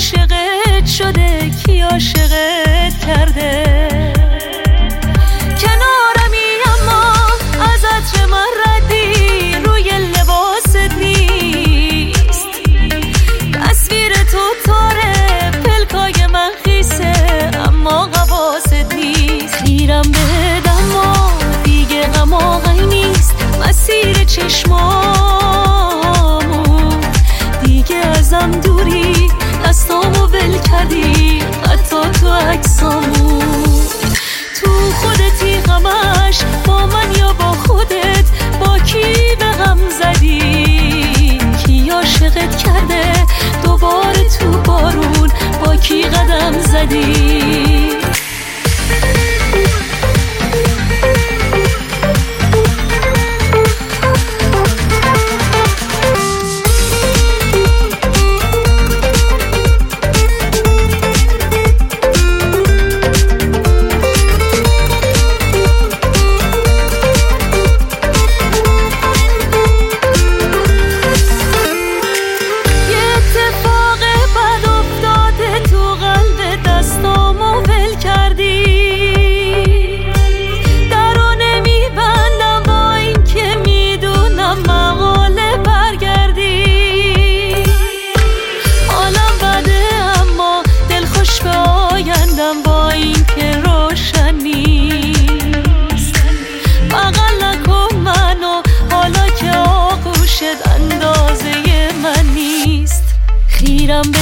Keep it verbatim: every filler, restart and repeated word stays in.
عاشقت شده کی عاشقت کرده کنارمی اما از عطر من ردی روی لباست نیست تصویر تو تاره پلکای من خیسه اما حواست نیست خیرم به دما دیگه غم آقای نیست مسیر چشمامون دیگه ازم دوری دستامو ول کردی حتی تو عکسامون تو خودتی غمش با من یا با خودت با کی به غم زدی کی عاشقت کرده دوباره تو بارون با کی قدم زدی با این که روشن نیست بغل نکن منو حالا که آغوشت اندازه من نیست خیرم به